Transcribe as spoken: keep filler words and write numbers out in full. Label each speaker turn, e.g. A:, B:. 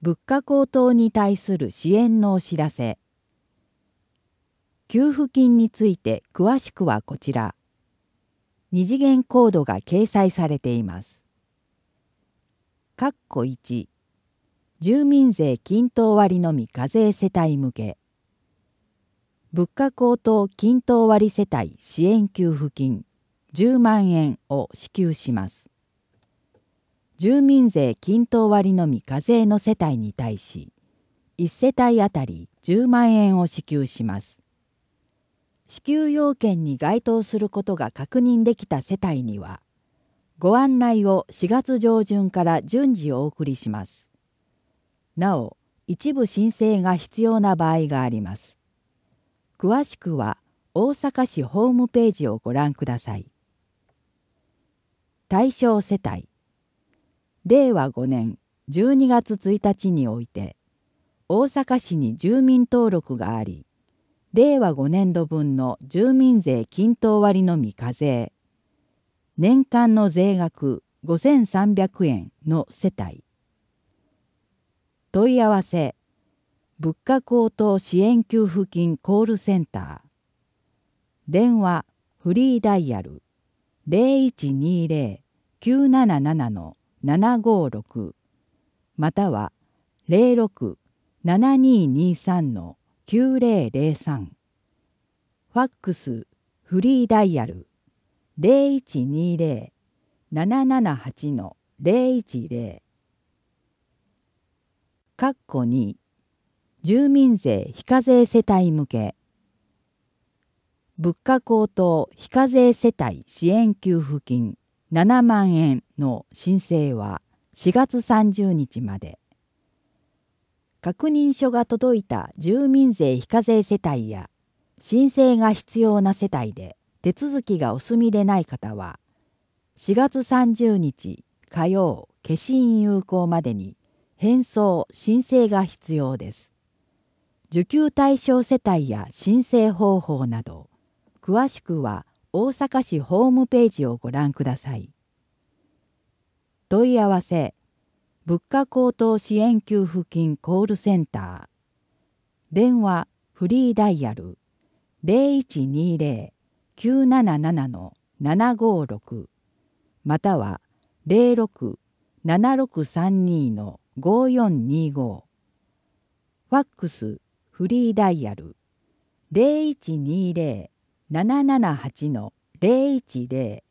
A: 物価高騰に対する支援のお知らせ。給付金について詳しくはこちら。二次元コードが掲載されています。括弧いち、住民税均等割のみ課税世帯向け。物価高騰均等割世帯支援給付金じゅうまんえんを支給します。住民税均等割のみ課税の世帯に対し、いち世帯あたりじゅうまんえんを支給します。支給要件に該当することが確認できた世帯には、ご案内をしがつ上旬から順次お送りします。なお、一部申請が必要な場合があります。詳しくは大阪市ホームページをご覧ください。対象世帯。れいわごねんじゅうにがつついたちにおいて、大阪市に住民登録があり、れいわごねんどぶんの住民税均等割のみ課税、年間の税額ごせんさんびゃくえんの世帯。問い合わせ、物価高騰支援給付金コールセンター。電話、フリーダイヤルゼロいちにゼロ きゅうなななな ななごろくまたはゼロろく ななににさん きゅうゼロゼロさん。ファックス、フリーダイヤルゼロいちにゼロ ななななはち ゼロいちゼロ。括弧に、住民税非課税世帯向け。物価高騰非課税世帯支援給付金ななまんえんの申請はしがつさんじゅうにちまで。確認書が届いた住民税非課税世帯や申請が必要な世帯で手続きがお済みでない方は、しがつさんじゅうにち火曜消印有効までに返送・申請が必要です。受給対象世帯や申請方法など、詳しくは大阪市ホームページをご覧ください。問い合わせ、物価高騰支援給付金コールセンター。電話、フリーダイヤルゼロいちにゼロ きゅうなななな ななごろくまたはゼロろく ななろくさんに ごよんにご。ファックス、フリーダイヤルゼロいちにゼロ ななななはち ゼロいちゼロ